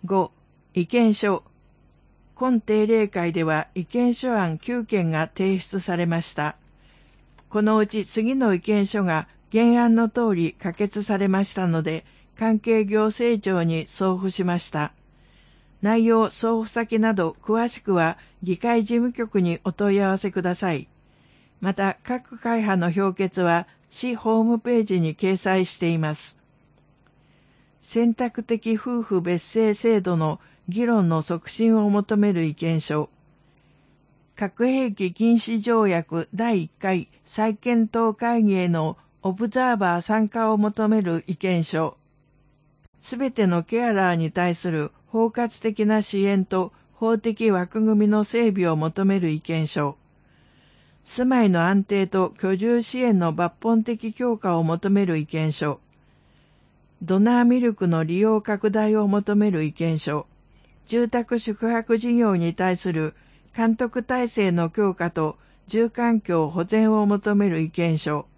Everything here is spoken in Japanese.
5、意見書。今定例会では意見書案9件が提出されました。このうち次の意見書が原案の通り可決されましたので、関係行政庁に送付しました。内容、送付先など詳しくは議会事務局にお問い合わせください。また、各会派の評決は市ホームページに掲載しています。選択的夫婦別姓制度の議論の促進を求める意見書。核兵器禁止条約第1回再検討会議へのオブザーバー参加を求める意見書。すべてのケアラーに対する包括的な支援と法的枠組みの整備を求める意見書。住まいの安定と居住支援の抜本的強化を求める意見書。ドナーミルクの利用拡大を求める意見書。住宅宿泊事業に対する監督体制の強化と住環境保全を求める意見書。